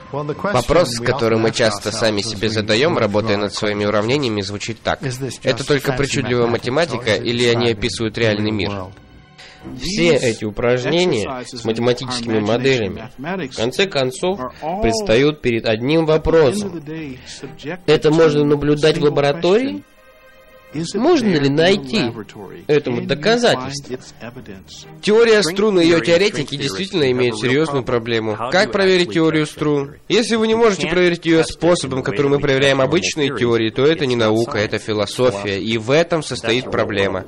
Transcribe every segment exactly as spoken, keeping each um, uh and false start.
Вопрос, который мы часто сами себе задаем, работая над своими уравнениями, звучит так. Это только причудливая математика или они описывают реальный мир? Все эти упражнения с математическими моделями, в конце концов, предстают перед одним вопросом. Это можно наблюдать в лаборатории? Можно ли найти этому доказательство? Теория струн и ее теоретики действительно имеют серьезную проблему. Как проверить теорию струн? Если вы не можете проверить ее способом, которым мы проверяем обычные теории, то это не наука, это философия, и в этом состоит проблема.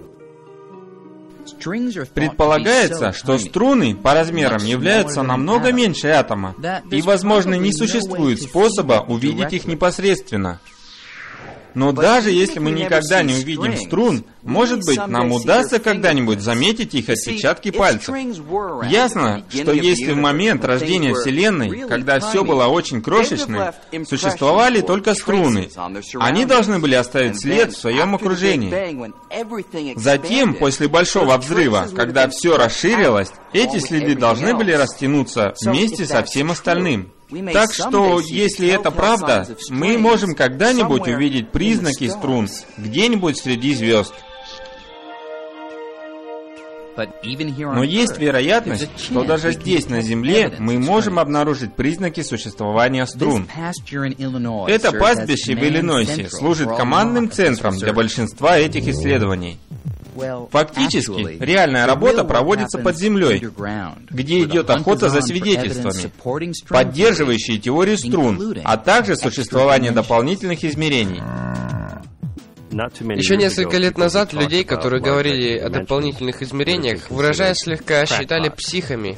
Предполагается, что струны по размерам являются намного меньше атома, и, возможно, не существует способа увидеть их непосредственно. Но даже если мы никогда не увидим струн, может быть, нам удастся когда-нибудь заметить их отпечатки пальцев. Ясно, что если в момент рождения Вселенной, когда все было очень крошечным, существовали только струны, они должны были оставить след в своем окружении. Затем, после Большого Взрыва, когда все расширилось, эти следы должны были растянуться вместе со всем остальным. Так что, если это правда, мы можем когда-нибудь увидеть признаки струн где-нибудь среди звезд. Но есть вероятность, что даже здесь, на Земле, мы можем обнаружить признаки существования струн. Это пастбище в Иллинойсе служит командным центром для большинства этих исследований. Фактически, реальная работа проводится под землей, где идет охота за свидетельствами, поддерживающие теорию струн, а также существование дополнительных измерений. Еще несколько лет назад людей, которые говорили о дополнительных измерениях, выражая слегка, считали психами.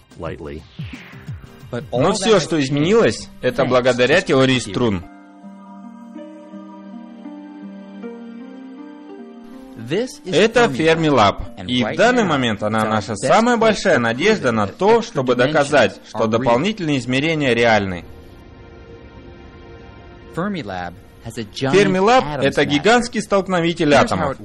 Но все, что изменилось, это благодаря теории струн. Это Fermilab, и в данный момент она наша самая большая надежда на то, чтобы доказать, что дополнительные измерения реальны. Fermilab — это гигантский столкновитель атомов.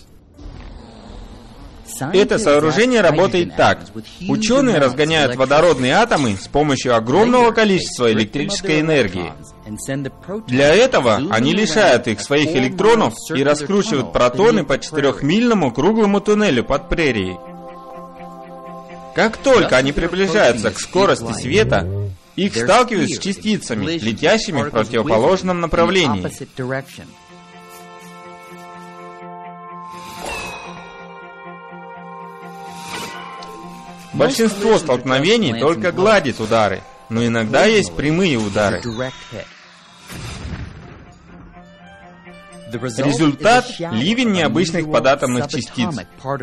Это сооружение работает так. Ученые разгоняют водородные атомы с помощью огромного количества электрической энергии. Для этого они лишают их своих электронов и раскручивают протоны по четырехмильному круглому туннелю под прерией. Как только они приближаются к скорости света, их сталкивают с частицами, летящими в противоположном направлении. Большинство столкновений только гладит удары, но иногда есть прямые удары. Результат — ливень необычных податомных частиц.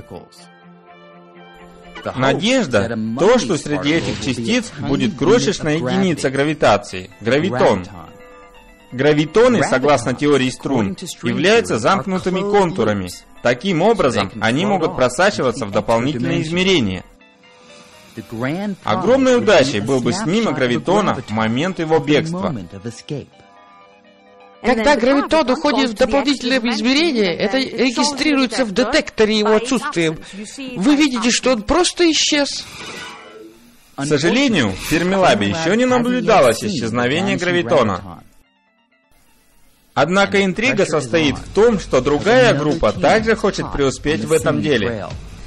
Надежда — то, что среди этих частиц будет крошечная единица гравитации — гравитон. Гравитоны, согласно теории струн, являются замкнутыми контурами. Таким образом, они могут просачиваться в дополнительные измерения. Огромной удачей был бы снимок гравитона в момент его бегства. Когда гравитон уходит в дополнительное измерение, это регистрируется в детекторе его отсутствием. Вы видите, что он просто исчез. К сожалению, в Fermilab еще не наблюдалось исчезновение гравитона. Однако интрига состоит в том, что другая группа также хочет преуспеть в этом деле.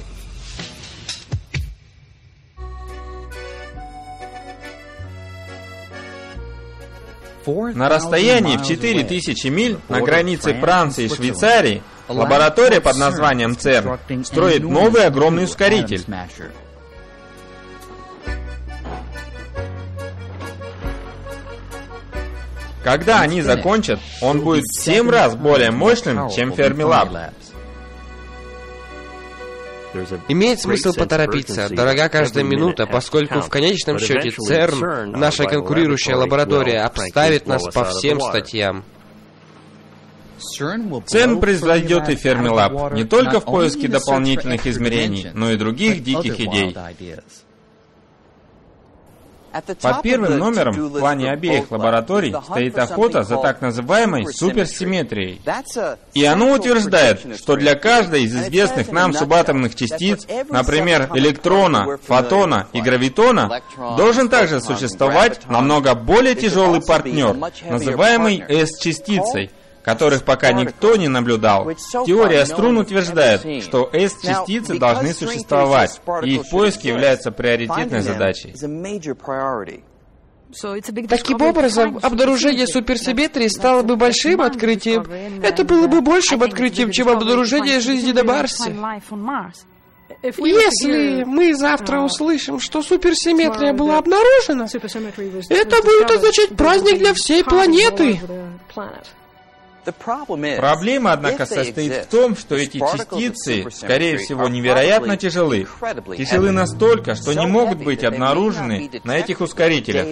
На расстоянии в четыре тысячи миль на границе Франции и Швейцарии лаборатория под названием церн строит новый огромный ускоритель. Когда они закончат, он будет в семь раз более мощным, чем Fermilab. Имеет смысл поторопиться, дорога каждая минута, поскольку в конечном счете церн, наша конкурирующая лаборатория, обставит нас по всем статьям. церн произведет и Fermilab не только в поиске дополнительных измерений, но и других диких идей. Под первым номером в плане обеих лабораторий стоит охота за так называемой суперсимметрией. И оно утверждает, что для каждой из известных нам субатомных частиц, например, электрона, фотона и гравитона, должен также существовать намного более тяжелый партнер, называемый S-частицей, которых пока никто не наблюдал. Теория струн утверждает, что S-частицы должны существовать, и их поиск является приоритетной задачей. Таким образом, обнаружение суперсимметрии стало бы большим открытием. Это было бы большим открытием, чем обнаружение жизни на Марсе. Если мы завтра услышим, что суперсимметрия была обнаружена, это будет означать праздник для всей планеты. Проблема, однако, состоит в том, что эти частицы, скорее всего, невероятно тяжелы. Тяжелы настолько, что не могут быть обнаружены на этих ускорителях.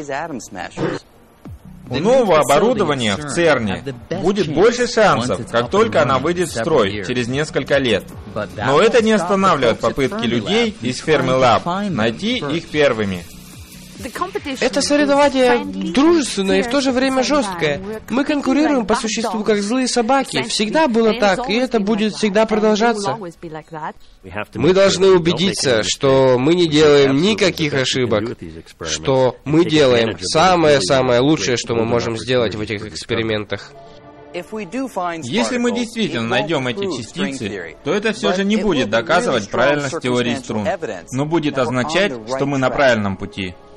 У нового оборудования в ЦЕРНе будет больше шансов, как только она выйдет в строй через несколько лет. Но это не останавливает попытки людей из Fermi Lab найти их первыми. Это соревнование дружественное и в то же время жесткое. Мы конкурируем по существу как злые собаки. Всегда было так, и это будет всегда продолжаться. Мы должны убедиться, что мы не делаем никаких ошибок, что мы делаем самое-самое лучшее, что мы можем сделать в этих экспериментах. Если мы действительно найдем эти частицы, то это все же не будет доказывать правильность теории струн, но будет означать, что мы на правильном пути.